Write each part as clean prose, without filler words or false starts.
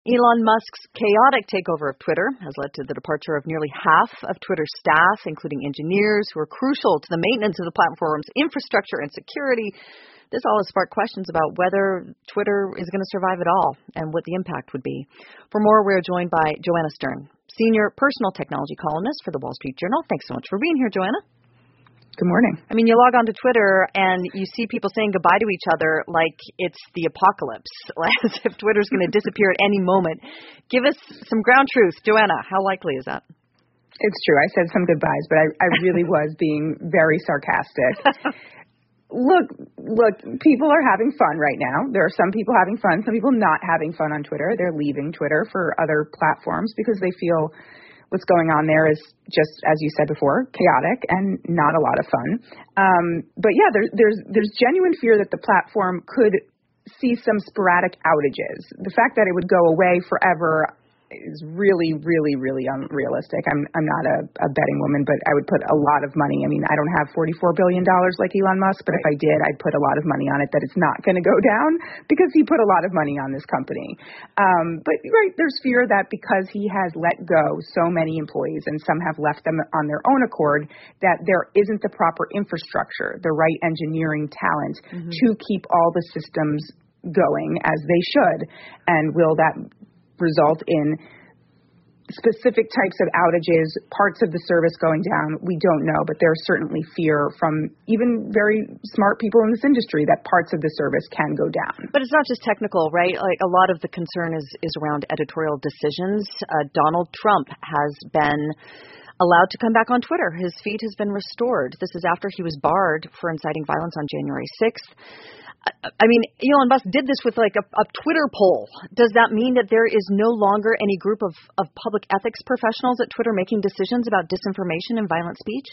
Elon Musk's chaotic takeover of Twitter has led to the departure of nearly half of Twitter's staff, including engineers who are crucial to the maintenance of the platform's infrastructure and security. This all has sparked questions about whether Twitter is going to survive at all and what the impact would be. For more, we're joined by Joanna Stern, senior personal technology columnist for the Wall Street Journal. Thanks so much for being here, Joanna. Good morning. I mean, you log onto Twitter and you see people saying goodbye to each other like it's the apocalypse, as if Twitter's going to disappear at any moment. Give us some ground truth. Joanna, how likely is that? It's true. I said some goodbyes, but I really was being very sarcastic. Look, people are having fun right now. There are some people having fun, some people not having fun on Twitter. They're leaving Twitter for other platforms because they feel what's going on there is just, as you said before, chaotic and not a lot of fun. But yeah, there's genuine fear that the platform could see some sporadic outages. The fact that it would go away forever is really, really, really unrealistic. I'm not a betting woman, but I would put a lot of money. I mean, I don't have $44 billion like Elon Musk, but if I did, I'd put a lot of money on it that it's not going to go down because he put a lot of money on this company. But there's fear that because he has let go so many employees and some have left them on their own accord, that there isn't the proper infrastructure, the right engineering talent to keep all the systems going as they should. And will that result in specific types of outages, parts of the service going down? We don't know, but there's certainly fear from even very smart people in this industry that parts of the service can go down. But it's not just technical, right? Like, a lot of the concern is around editorial decisions. Donald Trump has been allowed to come back on Twitter. His feed has been restored. This is after he was barred for inciting violence on January 6th. I mean, Elon Musk did this with like a Twitter poll. Does that mean that there is no longer any group of public ethics professionals at Twitter making decisions about disinformation and violent speech?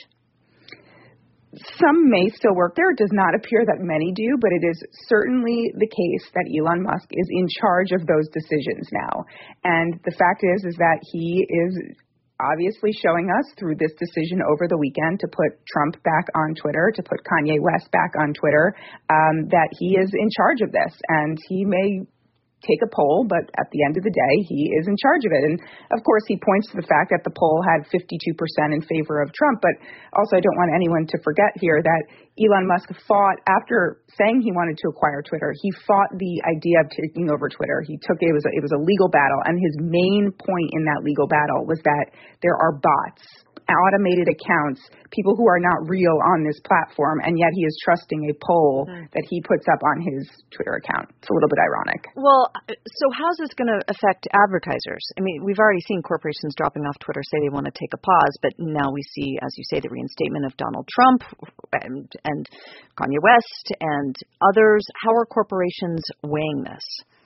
Some may still work there. It does not appear that many do, but it is certainly the case that Elon Musk is in charge of those decisions now. And the fact is that he is obviously showing us through this decision over the weekend to put Trump back on Twitter, to put Kanye West back on Twitter, that he is in charge of this. And he may take a poll, but at the end of the day, he is in charge of it. And of course, he points to the fact that the poll had 52% in favor of Trump. But also, I don't want anyone to forget here that Elon Musk fought, after saying he wanted to acquire Twitter, he fought the idea of taking over Twitter. It was a legal battle. And his main point in that legal battle was that there are bots, automated accounts, people who are not real on this platform, and yet he is trusting a poll that he puts up on his Twitter account. It's a little bit ironic. Well, so how's this going to affect advertisers? I mean, we've already seen corporations dropping off Twitter say they want to take a pause, but now we see, as you say, the reinstatement of Donald Trump and Kanye West and others. How are corporations weighing this?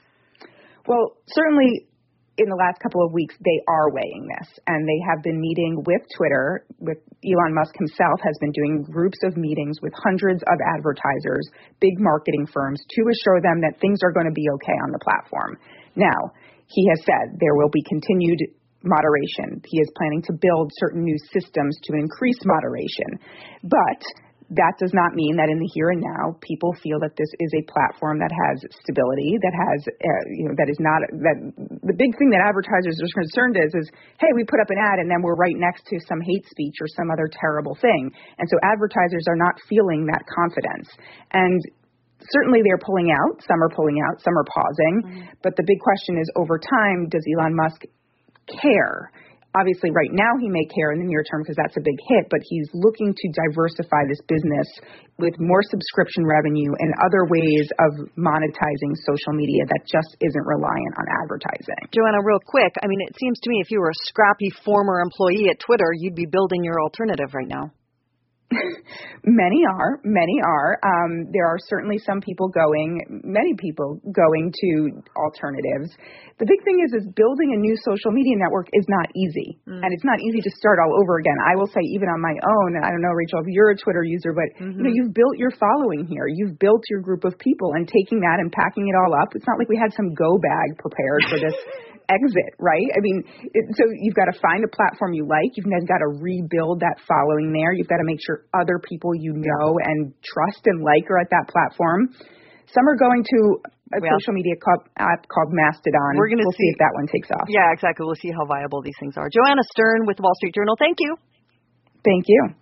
Well, certainly in the last couple of weeks, they are weighing this, and they have been meeting with Twitter. With Elon Musk himself has been doing groups of meetings with hundreds of advertisers, big marketing firms, to assure them that things are going to be okay on the platform. Now, he has said there will be continued moderation. He is planning to build certain new systems to increase moderation, but that does not mean that in the here and now, people feel that this is a platform that has stability, that has, that is not, that the big thing that advertisers are concerned is, hey, we put up an ad and then we're right next to some hate speech or some other terrible thing. And so advertisers are not feeling that confidence. And certainly they're pulling out. Some are pulling out, some are pausing. But the big question is, over time, does Elon Musk care? Obviously, right now he may care in the near term because that's a big hit, but he's looking to diversify this business with more subscription revenue and other ways of monetizing social media that just isn't reliant on advertising. Joanna, real quick, I mean, it seems to me if you were a scrappy former employee at Twitter, you'd be building your alternative right now. Many are. There are certainly many people going to alternatives. The big thing is building a new social media network is not easy. And it's not easy to start all over again. I will say, even on my own, and I don't know, Rachel, if you're a Twitter user, but you've built your following here. You've built your group of people, and taking that and packing it all up, it's not like we had some go bag prepared for this exit, right? I mean, so you've got to find a platform you like. You've then got to rebuild that following there. You've got to make sure other people you know and trust and like are at that platform. Some are going to social media app called Mastodon. We'll see if that one takes off. Yeah, exactly. We'll see how viable these things are. Joanna Stern with The Wall Street Journal. Thank you. Thank you.